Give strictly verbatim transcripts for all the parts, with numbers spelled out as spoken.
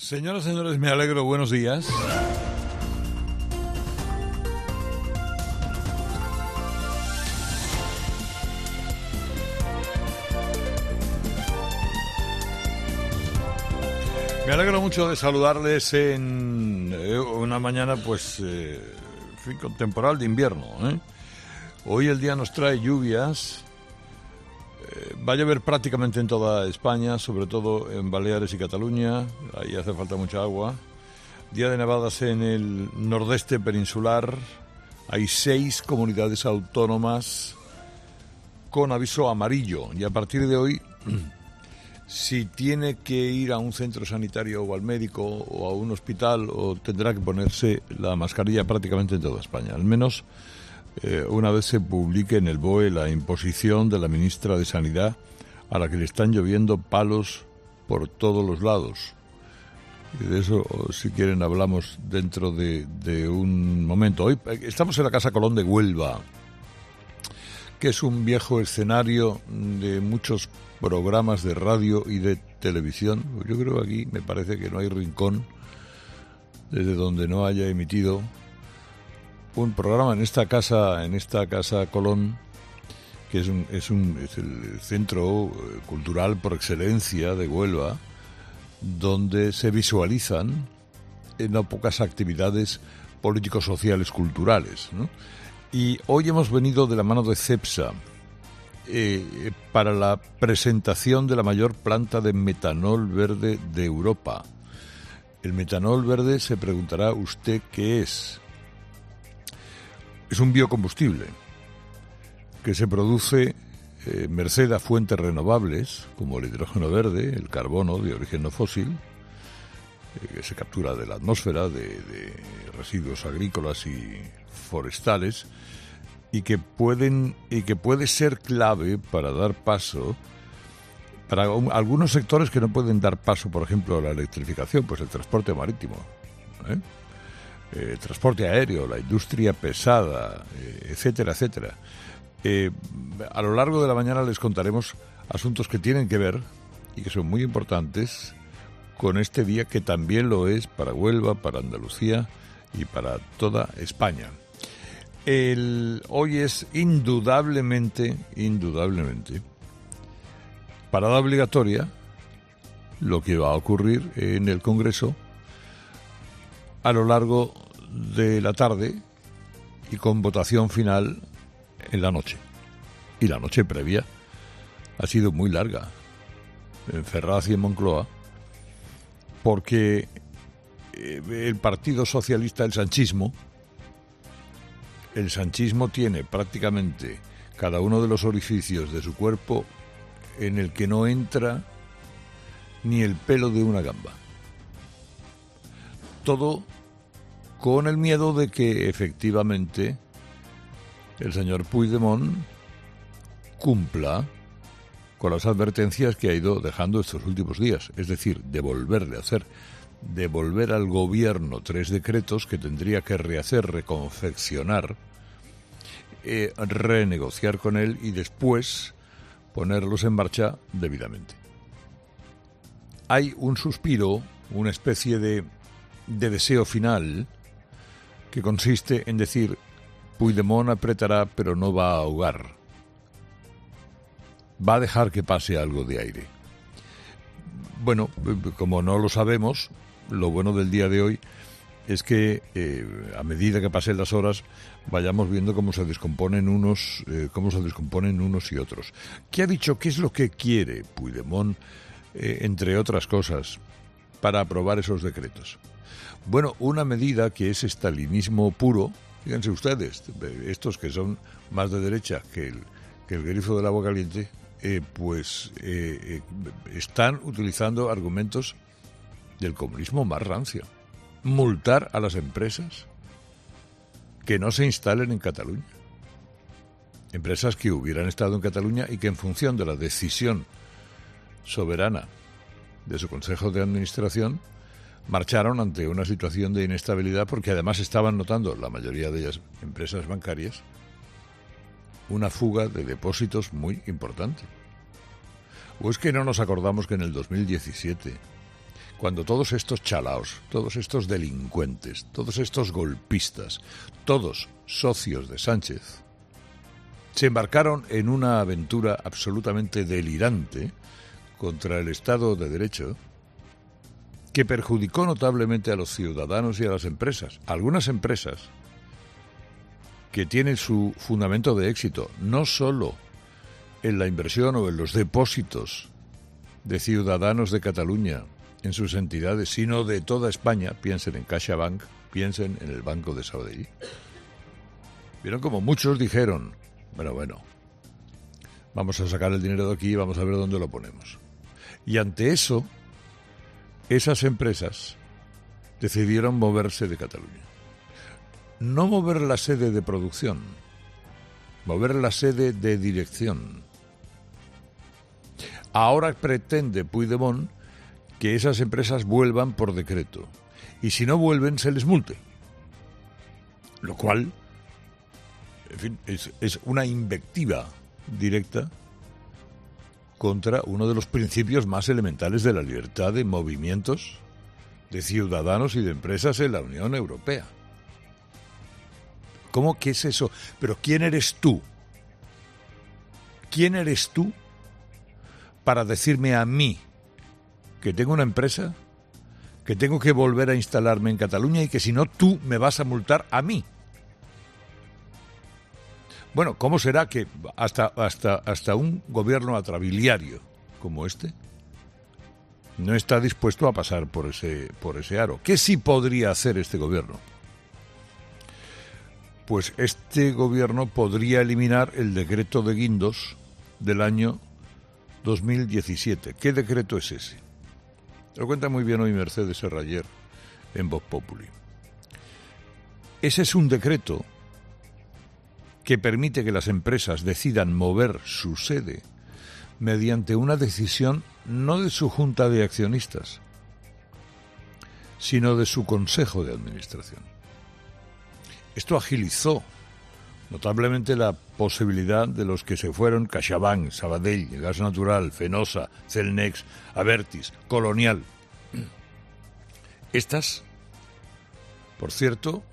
Señoras y señores, me alegro, buenos días. Me alegro mucho de saludarles en una mañana, pues, eh, en fin, con temporal de invierno, ¿eh? Hoy el día nos trae lluvias. Eh, va a llover prácticamente en toda España, sobre todo en Baleares y Cataluña. Ahí hace falta mucha agua. Día de nevadas en el nordeste peninsular. Hay seis comunidades autónomas con aviso amarillo. Y a partir de hoy, si tiene que ir a un centro sanitario o al médico o a un hospital, o tendrá que ponerse la mascarilla prácticamente en toda España. Al menos Eh, una vez se publique en el B O E la imposición de la ministra de Sanidad, a la que le están lloviendo palos por todos los lados. Y de eso, si quieren, hablamos dentro de, de un momento. Hoy estamos en la Casa Colón de Huelva, que es un viejo escenario de muchos programas de radio y de televisión. Yo creo que aquí me parece que no hay rincón desde donde no haya emitido un programa en esta casa, en esta casa Colón, que es un, es un es el centro cultural por excelencia de Huelva, donde se visualizan en no pocas actividades políticos, sociales, culturales, ¿no? Y hoy hemos venido de la mano de CEPSA eh, para la presentación de la mayor planta de metanol verde de Europa. El metanol verde, se preguntará usted qué es. Es un biocombustible que se produce eh, merced a fuentes renovables, como el hidrógeno verde, el carbono de origen no fósil, eh, que se captura de la atmósfera, de, de residuos agrícolas y forestales, y que pueden y que puede ser clave para dar paso para un, algunos sectores que no pueden dar paso, por ejemplo, a la electrificación, pues el transporte marítimo, ¿eh? Eh, transporte aéreo, la industria pesada, eh, etcétera, etcétera. Eh, a lo largo de la mañana les contaremos asuntos que tienen que ver y que son muy importantes con este día, que también lo es para Huelva, para Andalucía y para toda España. El, hoy es indudablemente, indudablemente, parada obligatoria lo que va a ocurrir en el Congreso a lo largo de la tarde y con votación final en la noche. Y la noche previa ha sido muy larga en Ferraz y en Moncloa, porque el Partido Socialista, el sanchismo, el sanchismo tiene prácticamente cada uno de los orificios de su cuerpo en el que no entra ni el pelo de una gamba. Todo con el miedo de que efectivamente el señor Puigdemont cumpla con las advertencias que ha ido dejando estos últimos días, es decir, devolverle a hacer, devolver al gobierno tres decretos que tendría que rehacer, reconfeccionar, eh, renegociar con él y después ponerlos en marcha debidamente. Hay un suspiro, una especie de de deseo final, que consiste en decir: Puigdemont apretará pero no va a ahogar, va a dejar que pase algo de aire. Bueno, como no lo sabemos, lo bueno del día de hoy es que eh, a medida que pasen las horas vayamos viendo cómo se descomponen unos, eh, cómo se descomponen unos y otros. ¿Qué ha dicho? ¿Qué es lo que quiere Puigdemont, eh, entre otras cosas, para aprobar esos decretos? Bueno, una medida que es estalinismo puro. Fíjense ustedes, estos que son más de derecha que el, que el grifo del agua caliente, eh, pues eh, eh, están utilizando argumentos del comunismo más rancio. Multar a las empresas que no se instalen en Cataluña. Empresas que hubieran estado en Cataluña y que, en función de la decisión soberana de su Consejo de Administración, marcharon ante una situación de inestabilidad, porque además estaban notando, la mayoría de ellas empresas bancarias, una fuga de depósitos muy importante. ¿O es que no nos acordamos que en el dos mil diecisiete, cuando todos estos chalaos, todos estos delincuentes, todos estos golpistas, todos socios de Sánchez, se embarcaron en una aventura absolutamente delirante contra el Estado de Derecho, que perjudicó notablemente a los ciudadanos y a las empresas. Algunas empresas que tienen su fundamento de éxito no solo en la inversión o en los depósitos de ciudadanos de Cataluña en sus entidades, sino de toda España. Piensen en CaixaBank, piensen en el Banco de Sabadell. Vieron como muchos dijeron, bueno, bueno, vamos a sacar el dinero de aquí y vamos a ver dónde lo ponemos. Y ante eso, esas empresas decidieron moverse de Cataluña. No mover la sede de producción, mover la sede de dirección. Ahora pretende Puigdemont que esas empresas vuelvan por decreto. Y si no vuelven, se les multe. Lo cual, en fin, es, es una invectiva directa contra uno de los principios más elementales de la libertad de movimientos de ciudadanos y de empresas en la Unión Europea. ¿Cómo que es eso? Pero ¿quién eres tú? ¿Quién eres tú para decirme a mí que tengo una empresa, que tengo que volver a instalarme en Cataluña y que si no tú me vas a multar a mí? Bueno, ¿cómo será que hasta, hasta, hasta un gobierno atrabiliario como este no está dispuesto a pasar por ese, por ese aro? ¿Qué sí podría hacer este gobierno? Pues este gobierno podría eliminar el decreto de Guindos del año dos mil diecisiete. ¿Qué decreto es ese? Lo cuenta muy bien hoy Mercedes Serrayer en Voz Populi. Ese es un decreto que permite que las empresas decidan mover su sede mediante una decisión no de su junta de accionistas, sino de su consejo de administración. Esto agilizó notablemente la posibilidad de los que se fueron: CaixaBank, Sabadell, Gas Natural, Fenosa, Celnex, Abertis, Colonial. Estas, por cierto,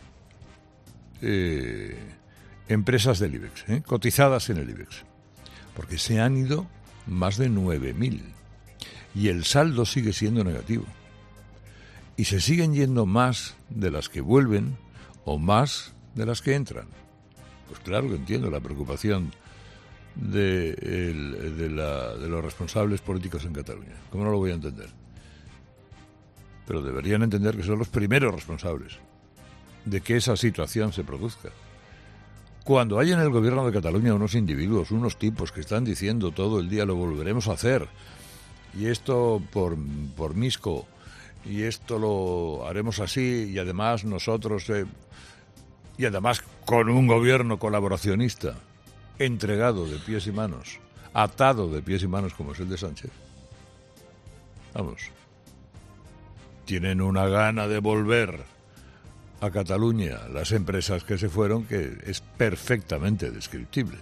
eh, empresas del IBEX, eh, cotizadas en el IBEX, porque se han ido más de nueve mil y el saldo sigue siendo negativo. Y se siguen yendo más de las que vuelven o más de las que entran. Pues claro que entiendo la preocupación de, el, de, la, de los responsables políticos en Cataluña. ¿Cómo no lo voy a entender? Pero deberían entender que son los primeros responsables de que esa situación se produzca. Cuando hay en el gobierno de Cataluña unos individuos, unos tipos que están diciendo todo el día lo volveremos a hacer, y esto por, por Misco, y esto lo haremos así, y además nosotros, eh, y además con un gobierno colaboracionista, entregado de pies y manos, atado de pies y manos como es el de Sánchez, vamos, tienen una gana de volver a Cataluña las empresas que se fueron que es perfectamente descriptible.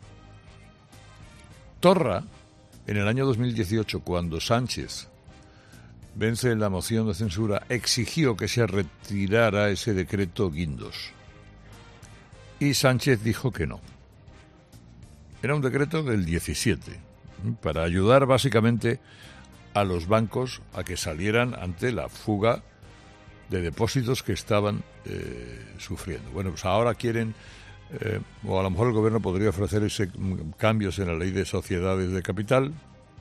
Torra, en el año dos mil dieciocho, cuando Sánchez vence la moción de censura, exigió que se retirara ese decreto Guindos. Y Sánchez dijo que no. Era un decreto del diecisiete, para ayudar básicamente a los bancos a que salieran ante la fuga de depósitos que estaban eh, sufriendo. Bueno, pues ahora quieren, eh, o a lo mejor el gobierno podría ofrecer ese, cambios en la ley de sociedades de capital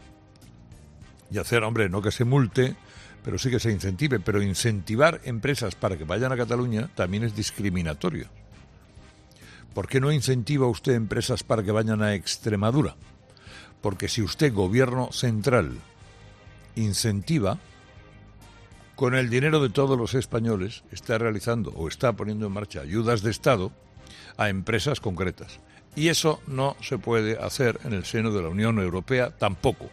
y hacer, hombre, no que se multe, pero sí que se incentive. Pero incentivar empresas para que vayan a Cataluña también es discriminatorio. ¿Por qué no incentiva usted empresas para que vayan a Extremadura? Porque si usted, gobierno central, incentiva, con el dinero de todos los españoles, está realizando o está poniendo en marcha ayudas de Estado a empresas concretas. Y eso no se puede hacer en el seno de la Unión Europea tampoco.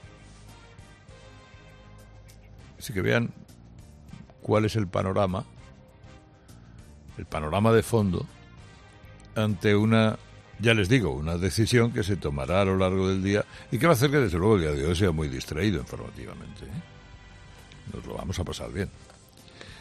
Así que vean cuál es el panorama, el panorama de fondo, ante una, ya les digo, una decisión que se tomará a lo largo del día y que va a hacer que desde luego el día de hoy sea muy distraído informativamente, ¿eh? nos lo vamos a pasar bien.